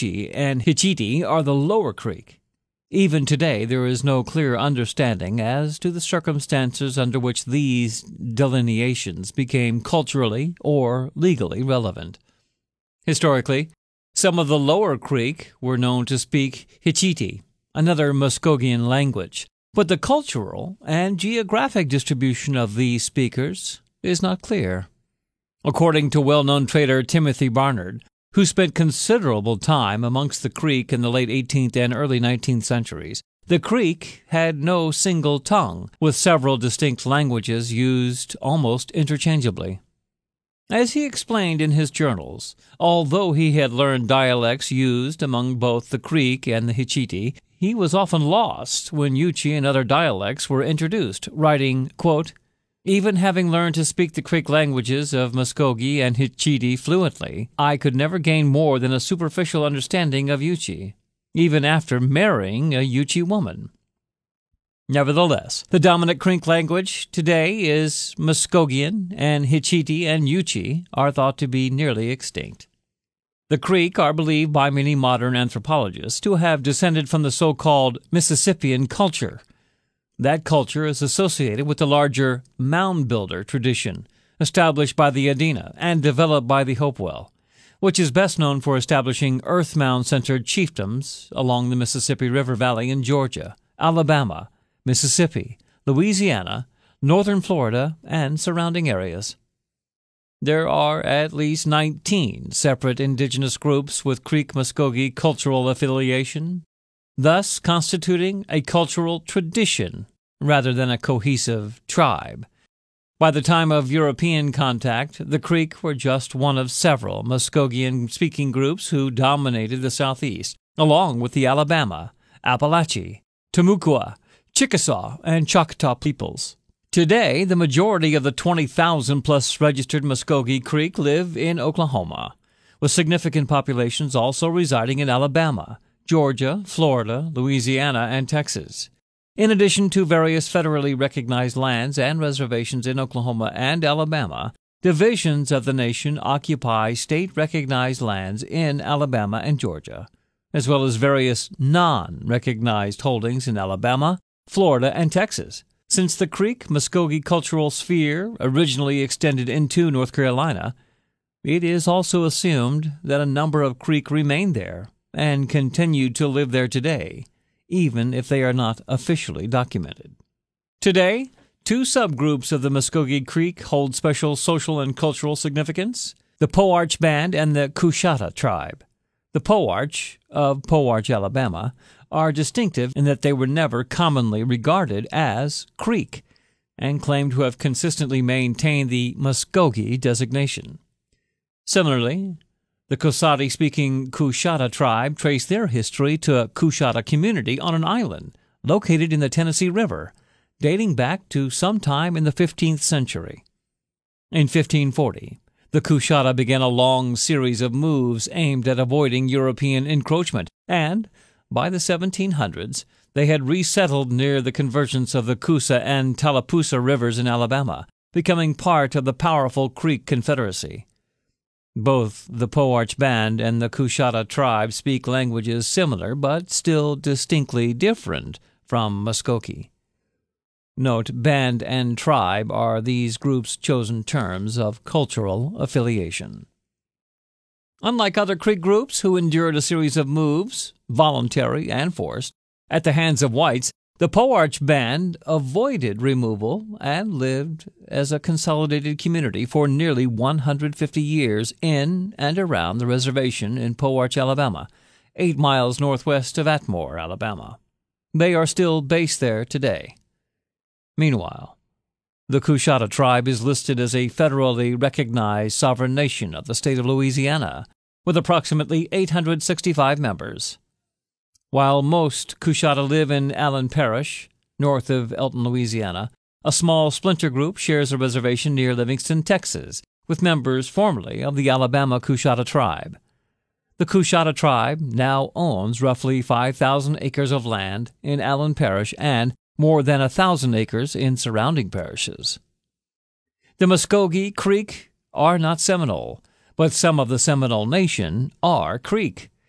and Hitchiti are the Lower Creek. Even today, there is no clear understanding as to the circumstances under which these delineations became culturally or legally relevant. Historically, some of the Lower Creek were known to speak Hitchiti, another Muskogean language, but the cultural and geographic distribution of these speakers is not clear. According to well-known trader Timothy Barnard, who spent considerable time amongst the Creek in the late 18th and early 19th centuries, the Creek had no single tongue, with several distinct languages used almost interchangeably. As he explained in his journals, although he had learned dialects used among both the Creek and the Hitchiti, he was often lost when Yuchi and other dialects were introduced, writing, quote, "Even having learned to speak the Creek languages of Muskogee and Hitchiti fluently, I could never gain more than a superficial understanding of Yuchi, even after marrying a Yuchi woman." Nevertheless, the dominant Creek language today is Muskogean, and Hitchiti and Yuchi are thought to be nearly extinct. The Creek are believed by many modern anthropologists to have descended from the so-called Mississippian culture. That culture is associated with the larger mound builder tradition established by the Adena and developed by the Hopewell, which is best known for establishing earth mound-centered chiefdoms along the Mississippi River Valley in Georgia, Alabama, Mississippi, Louisiana, northern Florida, and surrounding areas. There are at least 19 separate indigenous groups with Creek-Muskogee cultural affiliation, thus constituting a cultural tradition rather than a cohesive tribe. By the time of European contact, the Creek were just one of several Muskogean-speaking groups who dominated the Southeast, along with the Alabama, Appalachee, Timucua, Chickasaw, and Choctaw peoples. Today, the majority of the 20,000-plus registered Muskogee Creek live in Oklahoma, with significant populations also residing in Alabama, Georgia, Florida, Louisiana, and Texas. In addition to various federally recognized lands and reservations in Oklahoma and Alabama, divisions of the nation occupy state-recognized lands in Alabama and Georgia, as well as various non-recognized holdings in Alabama, Florida, and Texas. Since the Creek-Muskogee cultural sphere originally extended into North Carolina, it is also assumed that a number of Creek remain there and continue to live there today, even if they are not officially documented. Today, two subgroups of the Muskogee Creek hold special social and cultural significance: the Poarch Band and the Coushatta tribe. The Poarch, of Poarch, Alabama, are distinctive in that they were never commonly regarded as Creek, and claim to have consistently maintained the Muskogee designation. Similarly, the Coushatta-speaking Coushatta tribe trace their history to a Coushatta community on an island located in the Tennessee River, dating back to sometime in the 15th century. In 1540, the Coushatta began a long series of moves aimed at avoiding European encroachment, and by the 1700s, they had resettled near the convergence of the Coosa and Tallapoosa rivers in Alabama, becoming part of the powerful Creek Confederacy. Both the Poarch Band and the Coushatta tribe speak languages similar but still distinctly different from Muskogee. Note, band and tribe are these groups' chosen terms of cultural affiliation. Unlike other Creek groups who endured a series of moves, voluntary and forced, at the hands of whites, the Poarch Band avoided removal and lived as a consolidated community for nearly 150 years in and around the reservation in Poarch, Alabama, 8 miles northwest of Atmore, Alabama. They are still based there today. Meanwhile, the Coushatta tribe is listed as a federally recognized sovereign nation of the state of Louisiana, with approximately 865 members. While most Coushatta live in Allen Parish, north of Elton, Louisiana, a small splinter group shares a reservation near Livingston, Texas, with members formerly of the Alabama Coushatta tribe. The Coushatta tribe now owns roughly 5,000 acres of land in Allen Parish and more than 1,000 acres in surrounding parishes. The Muskogee Creek are not Seminole, but some of the Seminole Nation are Creek.